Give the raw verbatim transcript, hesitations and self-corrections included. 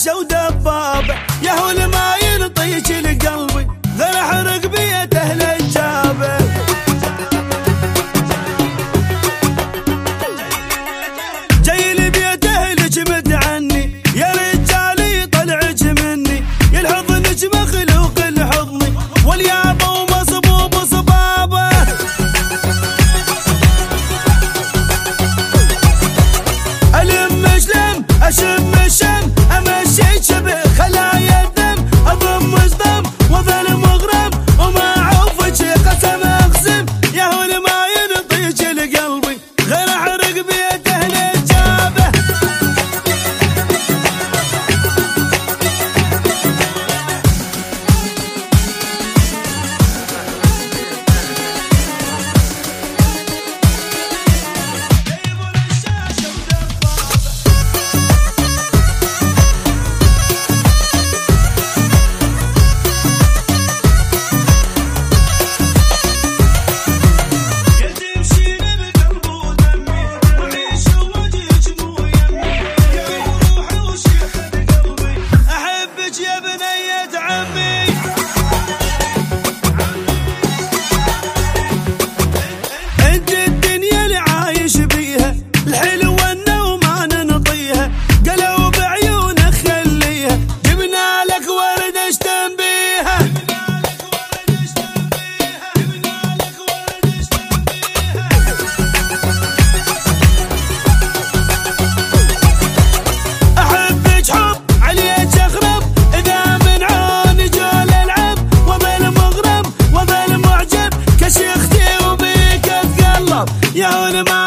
رشاشة ودبابة، يا هو اللي ما ينطيج لقلبي غير احرق بيت اهل الجابة. جاي لي بيت اهلك مد عني، يا رجالي طلعك مني، يا الحضنك مخلوق الحضني واليابا ومصبوب صبابة. الم شلم اشم الشم امشي شبه خلايا الدم، اضم صدم وظل مغرم وما عوفك قسم اقسم، يا هو اللي ما ينطيج لقلبي غير احرق بيت اهل الجابه. يا بنية عمي انت الدنيا اللي عايش بيها، الحلوة النوم ما ننطيها، قلوب عيونك خليها، جبنا لك ورد اشتم بيها. احبك حب عليك اخرب، يا هو